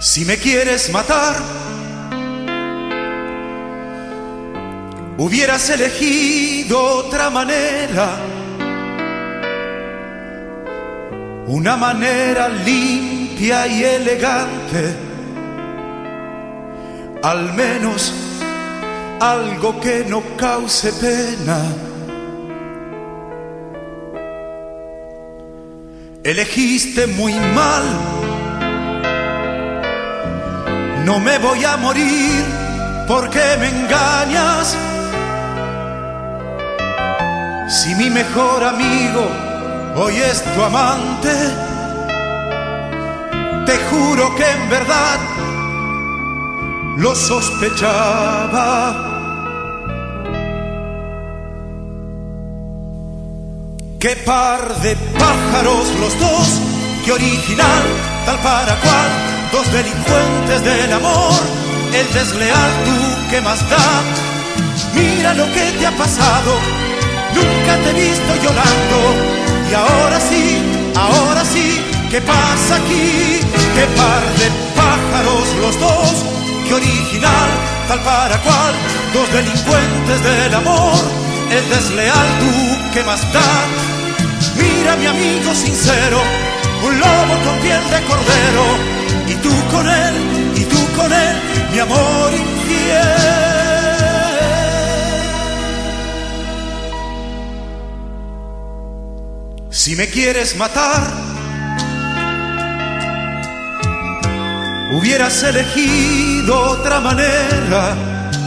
Si me quieres matar, hubieras elegido otra manera, una manera limpia y elegante, al menos algo que no cause pena. Elegiste muy mal. No me voy a morir porque me engañas. Si mi mejor amigo hoy es tu amante, te juro que en verdad lo sospechaba. Qué par de pájaros los dos, qué original, tal para cual, dos delincuentes del amor, el desleal, tú, ¿qué más da? Mira lo que te ha pasado, nunca te he visto llorando, y ahora sí, ¿qué pasa aquí? Qué par de pájaros los dos, qué original, tal para cual, dos delincuentes del amor, el desleal, tú, ¿qué más da? Mira mi amigo sincero, un lobo con piel de cordero, y tú con él, mi amor infiel. Si me quieres matar, hubieras elegido otra manera,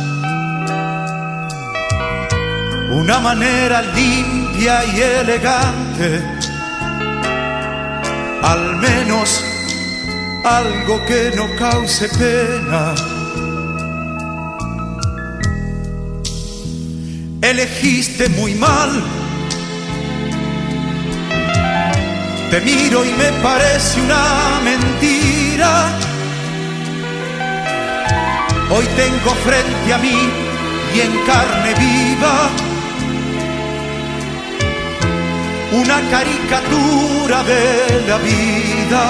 una manera limpia y elegante, al menos algo que no cause pena. Elegiste muy mal. Te miro y me parece una mentira. Hoy tengo frente a mí y en carne viva una caricatura de la vida.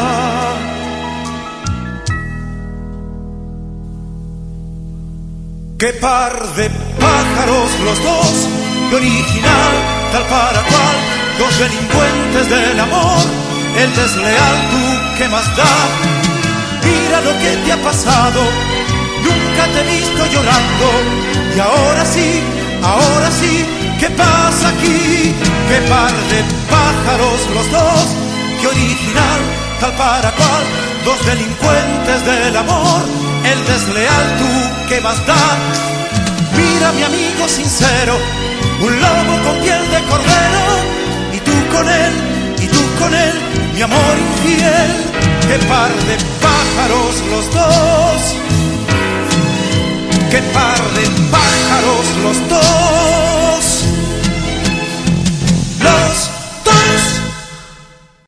Qué par de pájaros los dos, qué original, tal para cual, dos delincuentes del amor, el desleal, tú, ¿qué más da? Mira lo que te ha pasado, nunca te he visto llorando, y ahora sí, ¿qué pasa aquí? Qué par de pájaros los dos, qué original, tal para cual, dos delincuentes del amor, el desleal, tú, ¿qué más da? Mira mi amigo sincero, un lobo con piel de cordero, y tú con él, mi amor infiel. Qué par de pájaros los dos, qué par de pájaros los dos.